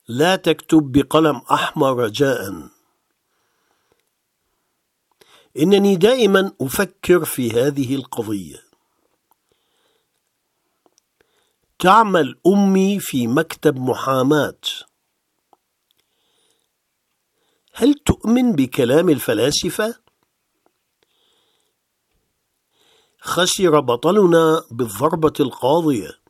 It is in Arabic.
لا تكتب بقلم أحمر رجاء. إنني دائما أفكر في هذه القضية. تعمل أمي في مكتب محاماة. هل تؤمن بكلام الفلاسفة؟ خسر بطلنا بالضربة القاضية.